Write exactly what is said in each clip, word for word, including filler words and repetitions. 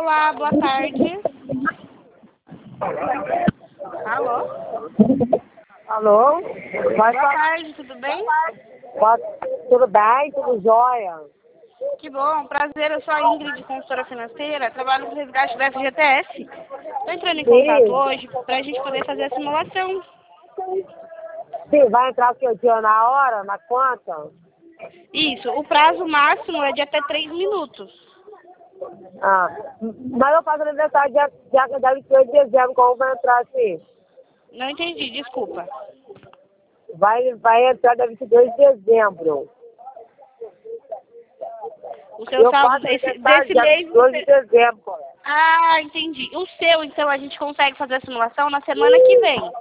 Olá, boa tarde. Alô? Alô? Vai Boa tarde, tudo bem? pra... Tudo bem? Tudo jóia? Que bom, prazer, eu sou a Ingrid, consultora financeira, trabalho no resgate da F G T S. Estou entrando em contato Sim. hoje para a gente poder fazer a simulação. Sim, vai entrar o que? O dia na hora, na conta? Isso, o prazo máximo é de até três minutos. Ah, mas eu faço aniversário dia, dia, dia vinte e oito de dezembro, como vai entrar assim? Não entendi, desculpa. Vai, vai entrar dia vinte e dois de dezembro. O seu Eu saldo faço desse, aniversário desse dia vinte mês e dois de você... dezembro. Ah, entendi. O seu, então, a gente consegue fazer a simulação na semana que vem.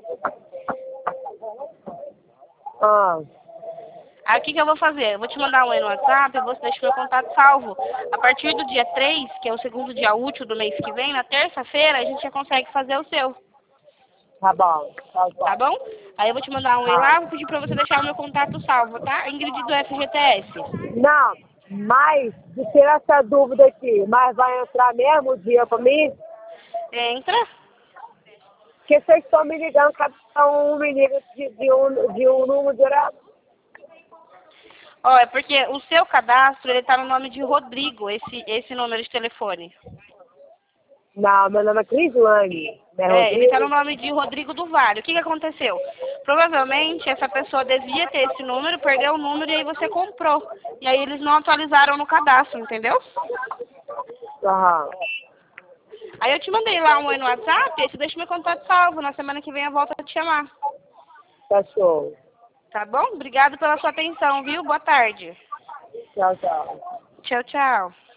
Ah, Aí o que, que eu vou fazer? Eu vou te mandar um aí no WhatsApp, você deixa meu contato salvo. A partir do dia três, que é o segundo dia útil do mês que vem, na terça-feira, a gente já consegue fazer o seu. tá bom. Tá Tá bom. bom? Aí eu vou te mandar um e Tá. lá, vou pedir pra você deixar o meu contato salvo, tá? Ingrid do F G T S. Não, mas, de tirar essa dúvida aqui, mas vai entrar mesmo o dia pra mim? Entra. Porque vocês estão me ligando, cada um me liga de, de, um, de um número direto. Ó, é porque o seu cadastro, ele tá no nome de Rodrigo, esse, esse número de telefone. Não, meu nome é Crislane, né, É, ele tá no Rodrigo? nome de Rodrigo do Vale. O que que aconteceu? Provavelmente essa pessoa devia ter esse número, perdeu o número e aí você comprou. E aí eles não atualizaram no cadastro, entendeu? Aham, Aí eu te mandei lá um oi no WhatsApp, aí você deixa meu contato salvo. Na semana que vem eu volto a te chamar. tá show. Tá bom? Obrigado pela sua atenção, viu? Boa tarde. Tchau, tchau. Tchau, tchau.